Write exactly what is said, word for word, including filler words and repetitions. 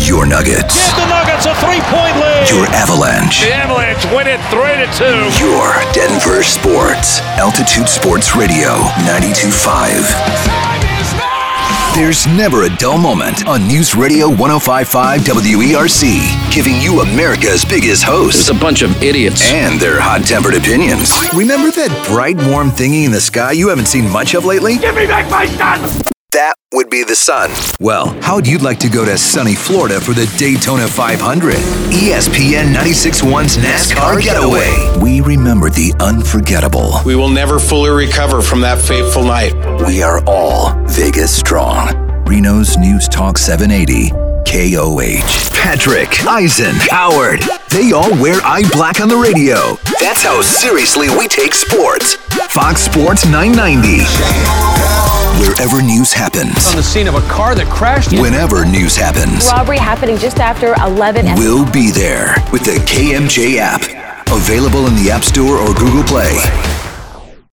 Your Nuggets. Give the Nuggets a three-point lead. Your Avalanche. The Avalanche win it three to two. Your Denver Sports. Altitude Sports Radio, ninety-two point five. There's never a dull moment on News Radio one oh five point five W E R C, giving you America's biggest hosts. There's a bunch of idiots. And their hot-tempered opinions. Remember that bright, warm thingy in the sky you haven't seen much of lately? Give me back my son! That would be the sun. Well, how'd you like to go to sunny Florida for the Daytona five hundred? E S P N ninety-six point one's NASCAR Getaway. We remember the unforgettable. We will never fully recover from that fateful night. We are all Vegas strong. Reno's News Talk seven eighty. K O H. Patrick, Eisen, Howard. They all wear eye black on the radio. That's how seriously we take sports. Fox Sports nine ninety. Wherever news happens. On the scene of a car that crashed. Whenever news happens. Robbery happening just after eleven. We'll be there with the K M J app. Available in the App Store or Google Play.